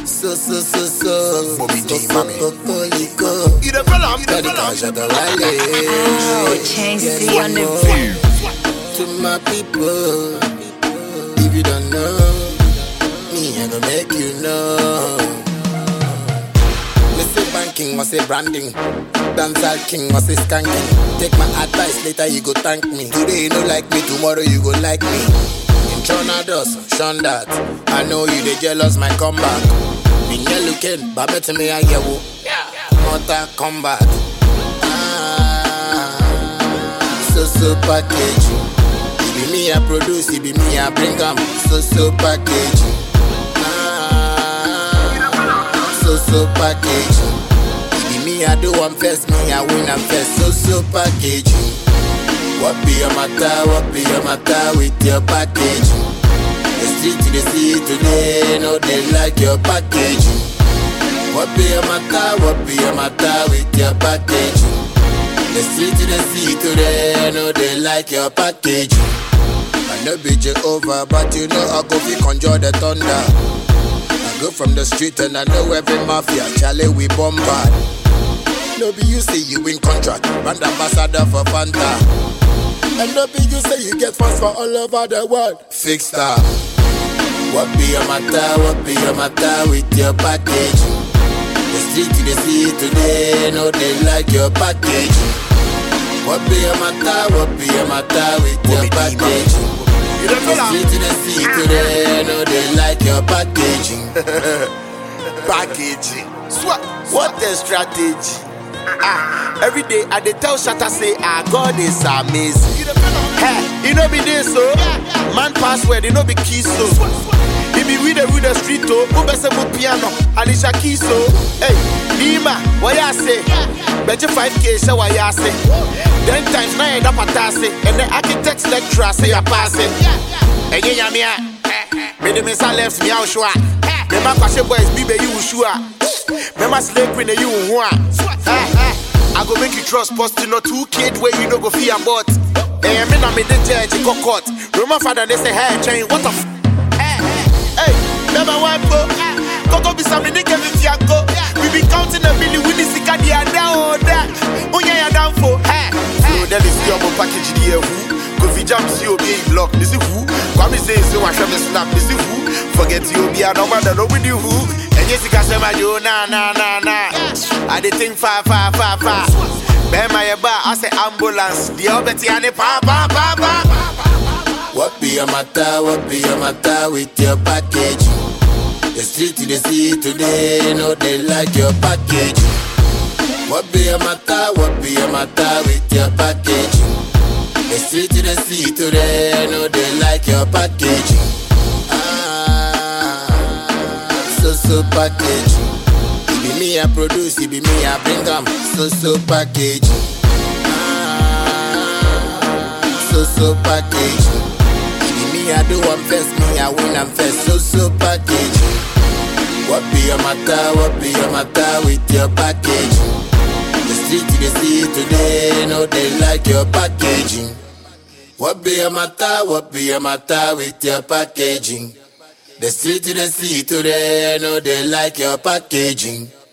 Bobby D, mommy. You the fella, I'm the Oh, change C on the beat. To my people, if you don't know me, I gonna make you know. Let's say banking, or say branding, dancehall king, or say skanking. Take my advice, later you go thank me. Today you don't like me, tomorrow you go like me. In Tornadoes, Sean that. I know you they jealous my comeback. Been yellow looking, but better me I hear wo. Mortal combat. So packaging. It be me I produce, it be me I bring 'em. So packaging. So packaging. It be me I do one first, me I win am first. So packaging. What be your matter? What be your matter with your packaging? The street to the sea today, no they like your packaging. What be your matter? What be your matter with your packaging? The street to the sea today, no they like your packaging. I know be Jehovah, but you know I go fi conjure the thunder. I go from the street and I know every mafia, Charlie we bombard. No be you say you win contract, brand ambassador for Fanta. And no be you say you get fans for all over the world. Fix star. What be your matter? What be your matter with your packaging? The street to the sea today, no they like your packaging. What be your matter? What be your matter with your packaging? You the The fella, street to the sea today, no they like your packaging. packaging. What the strategy? Every day I dey tell Shatta say, God is amazing. You the fella, hey, you know be this so man password, you know be key so. He be with the street oh, who best say piano, Alicia Keys so. Hey, Nima, what ya say? Bet you 5K, so what ya say? 10 times 9 up at say, and the architect's lecturer say I pass it. Hey, yeah, me the miss left me out sure. Me ma kwashe boys be you sure. Me ma slave queen you want. I go make you trust posting no 2 kid where you no go fear about. Hey, me na me the judge go court. Roman father they say hey chain what the hey, never wipe go. Go be some nigga if you go. We be counting a million with this sika dia down that. Unya ya down for hey. So that is your package the who. Go fi jam see obi block this is who. Come say so I shall snap this is who. Forget you be a number that know with you who. And yes you can say my yo na. I dey think far. Bear my bar I say ambulance. The obeti ane pa. What be your matter? What be your matter with your packaging? The street to the sea today, no they like your packaging. What be your matter? What be your matter with your packaging? The street to the sea today, no they like your packaging. So packaging. It be me I produce, it be me I bring 'em. So packaging. So packaging. I do one first, me I win am first. So packaging. What be your matter? What be your matter with your packaging? The street to the sea today, no they like your packaging. What be your matter? What be your matter with your packaging? The street to the sea today, no they like your packaging.